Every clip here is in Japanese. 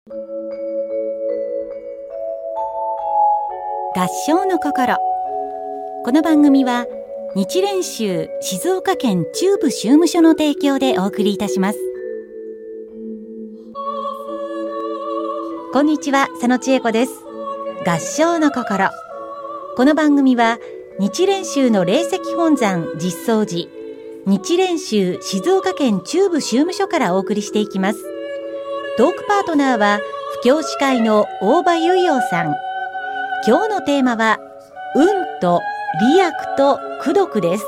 合唱の心。この番組は日蓮宗静岡県中部宗務所の提供でお送りいたします。こんにちは、佐野千恵子です。合唱の心。この番組は日蓮宗の霊石本山実相寺日蓮宗静岡県中部宗務所からお送りしていきます。トークパートナーは布教師会の大場裕洋さん。今日のテーマは運と利益と功徳です。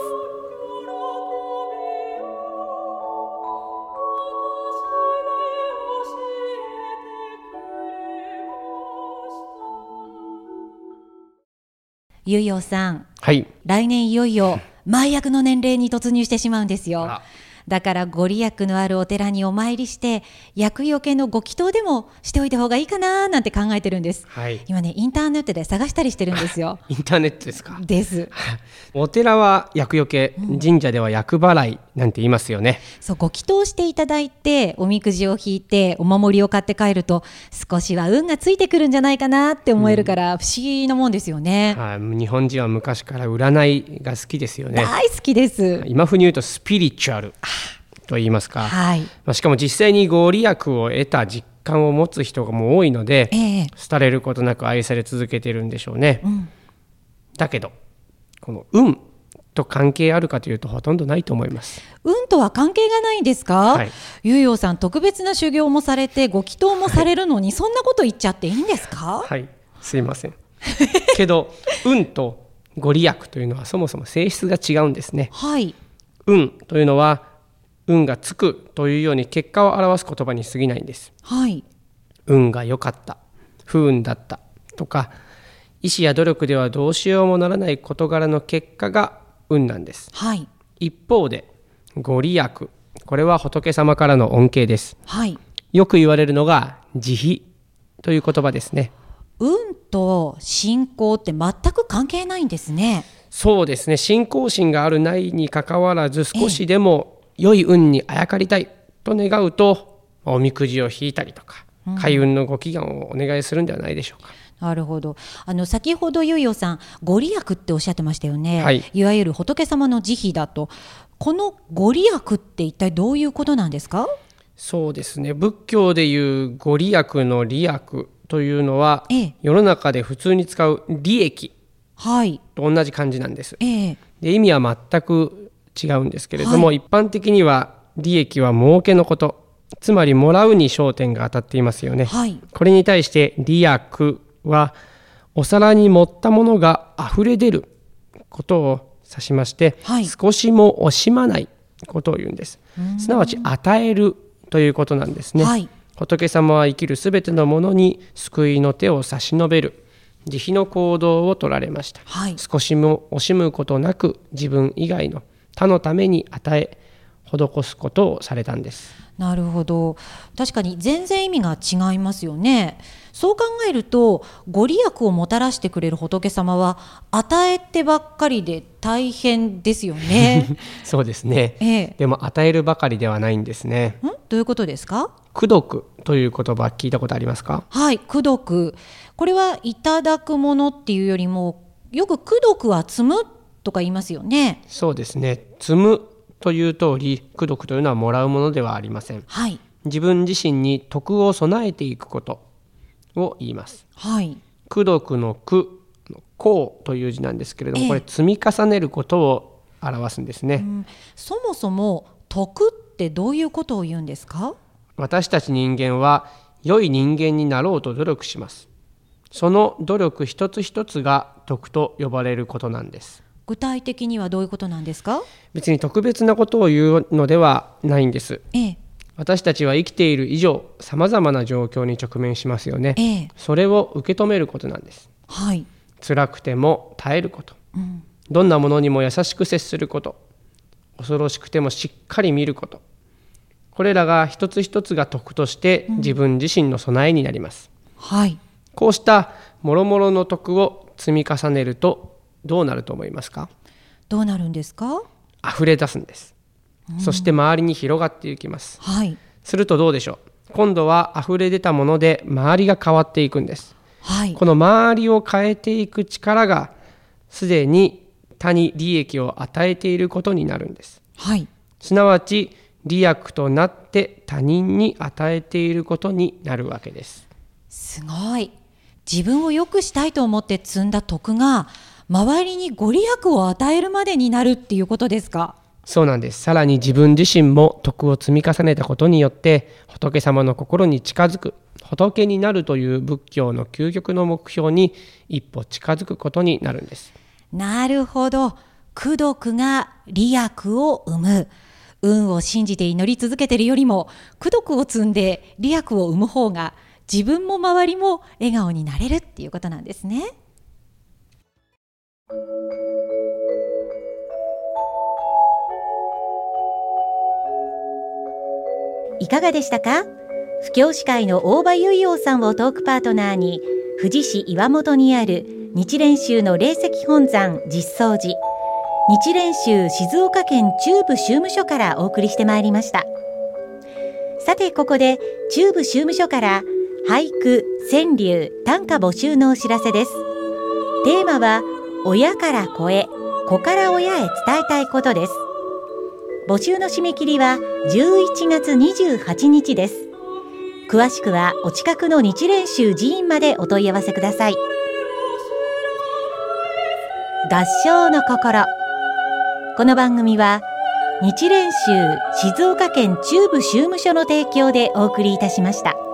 裕洋さん、 はい、 来年いよいよ前役の年齢に突入してしまうんですよ。だからご利益のあるお寺にお参りして厄除けのご祈祷でもしておいた方がいいかななんて考えてるんです、 はい、 今ねインターネットで探したりしてるんですよ。 インターネットですか？ ですお寺は厄除け、神社では厄払いなんて言いますよね。 そう、ご祈祷していただいておみくじを引いてお守りを買って帰ると少しは運がついてくるんじゃないかなって思えるから不思議なもんですよね、 日本人は昔から占いが好きですよね。 大好きです。 今風に言うとスピリチュアルと言いますか、 はい、 しかも実際にご利益を得た実感を持つ人がもう多いので、廃れることなく愛され続けているんでしょうね、だけどこの運と関係あるかというとほとんどないと思います。 運とは関係がないんですか？裕洋さん、特別な修行もされてご祈祷もされるのに、そんなこと言っちゃっていいんですか？ はい、すいませんけど運とご利益というのはそもそも性質が違うんですね。 はい、 運というのは運がつくというように結果を表す言葉に過ぎないんです、 はい、 運が良かった、不運だったとか、意志や努力ではどうしようもならない事柄の結果が運なんです、 はい、 一方でご利益、これは仏様からの恩恵です、 はい、 よく言われるのが慈悲という言葉ですね。 運と信仰って全く関係ないんですね。 そうですね、信仰心があるないにかかわらず少しでも良い運にあやかりたいと願うとおみくじを引いたりとか、開運のご祈願をお願いするんではないでしょうか。 なるほど。先ほど裕洋さんご利益っておっしゃってましたよね、 はい、 いわゆる仏様の慈悲だと。このご利益って一体どういうことなんですか？ そうですね、仏教でいうご利益の利益というのは、世の中で普通に使う利益と同じ漢字なんです、で意味は全く違うんですけれども、一般的には利益は儲けのこと、つまりもらうに焦点が当たっていますよね、これに対して利益はお皿に盛ったものがあふれ出ることを指しまして、少しも惜しまないことを言うんです。すなわち与えるということなんですね、仏様は生きるすべてのものに救いの手を差し伸べる慈悲の行動を取られました、少しも惜しむことなく自分以外の他のために与え施すことをされたんです。 なるほど。確かに全然意味が違いますよね。そう考えるとご利益をもたらしてくれる仏様は与えてばっかりで大変ですよねそうですね、でも与えるばかりではないんですね。 どういうことですか？ 功徳という言葉聞いたことありますか？ はい、功徳、これはいただくものっていうよりもよく功徳は積むとか言いますよね。 そうですね、積むという通り功徳というのはもらうものではありません、自分自身に徳を備えていくことを言います、功徳の功という字なんですけれども、これ積み重ねることを表すんですね、 そもそも徳ってどういうことを言うんですか？ 私たち人間は良い人間になろうと努力します。その努力一つ一つが徳と呼ばれることなんです。 具体的にはどういうことなんですか？ 別に特別なことを言うのではないんです、私たちは生きている以上さまざまな状況に直面しますよね、それを受け止めることなんです、辛くても耐えること、どんなものにも優しく接すること、恐ろしくてもしっかり見ること、これらが一つ一つが徳として自分自身の備えになります、こうした諸々の徳を積み重ねるとどうなると思いますか？ どうなるんですか？ 溢れ出すんです、そして周りに広がっていきます、するとどうでしょう？ 今度は溢れ出たもので周りが変わっていくんです、この周りを変えていく力がすでに他に利益を与えていることになるんです、すなわち利益となって他人に与えていることになるわけです。 すごい。自分を良くしたいと思って積んだ徳が周りにご利益を与えるまでになるっていうことですか？ そうなんです。さらに自分自身も徳を積み重ねたことによって仏様の心に近づく、仏になるという仏教の究極の目標に一歩近づくことになるんです。 なるほど。功徳が利益を生む。運を信じて祈り続けているよりも功徳を積んで利益を生む方が自分も周りも笑顔になれるっていうことなんですね。いかがでしたか？布教師会の大場結陽さんをトークパートナーに、富士市岩本にある日蓮宗の霊石本山実相寺、日蓮宗静岡県中部宗務所からお送りしてまいりました。さてここで中部宗務所から俳句、川柳、短歌募集のお知らせです。テーマは親から子へ、子から親へ伝えたいことです。募集の締め切りは11月28日です。詳しくはお近くの日蓮宗寺院までお問い合わせください。合唱の心。この番組は日蓮宗静岡県中部宗務所の提供でお送りいたしました。